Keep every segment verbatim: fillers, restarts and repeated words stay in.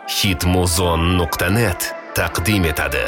hitmuzon nuqta net taqdim etadi.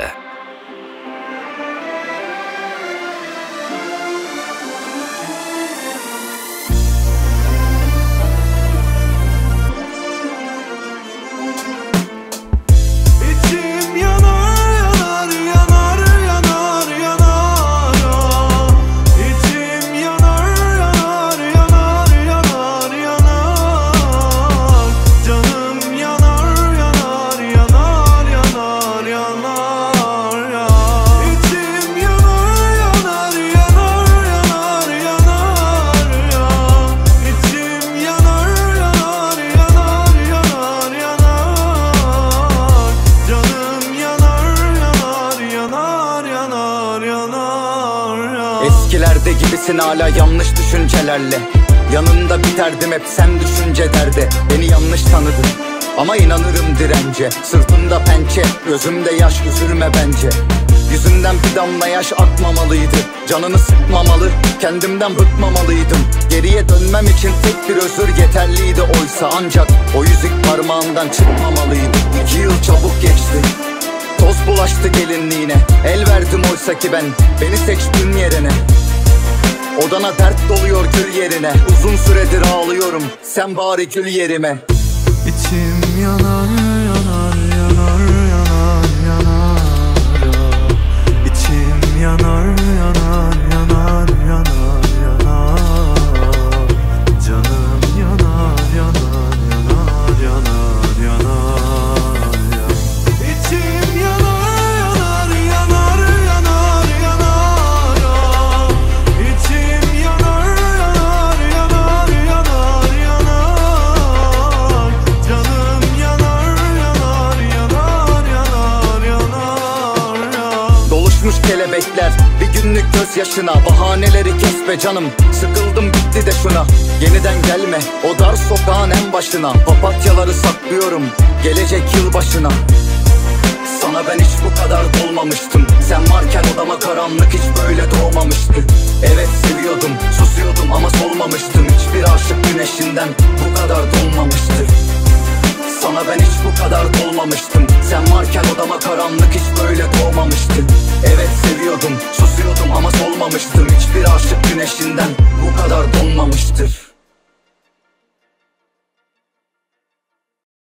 Eskilerde gibisin hala yanlış düşüncelerle. Yanında biterdim hep sen düşünce derde. Beni yanlış tanıdın ama inanırım dirence. Sırtımda pençe, gözümde yaş, üzülme bence. Yüzünden bir damla yaş akmamalıydı. Canını sıkmamalı, kendimden bıkmamalıydım. Geriye dönmem için tek bir özür yeterliydi oysa. Ancak o yüzük parmağımdan çıkmamalıydı. İki yıl çabuk geçti, toz bulaştı gelinliğine. El verdim oysa ki ben, beni seçtin yerine. Odana dert doluyor gül yerine. Uzun süredir ağlıyorum, sen bari gül yerime. İçim yanar yanar yanar yanar yanar. İçim yanar yanar yanar yanar yanar. Canım yanar yanar yanar yanar yanar. İçim yanar yanar yanar yanar yanar. İçim yanar yanar yanar yanar yanar. Canım yanar yanar yanar yanar yanar. Doluşmuş kelebekler bir günlük gözyaşına. Bahaneleri kes be canım, sıkıldım bitti de şuna. Yeniden gelme o dar sokağın en başına. Papatyaları saklıyorum gelecek yıl başına. Sana ben hiç bu kadar dolmamıştım. Sen varken odama karanlık hiç böyle doğmamıştı. Evet seviyordum, susuyordum ama solmamıştım. Hiçbir aşık güneşinden bu kadar dolmamıştı. Sana ben hiç bu kadar dolmamıştım. Sen varken odama karanlık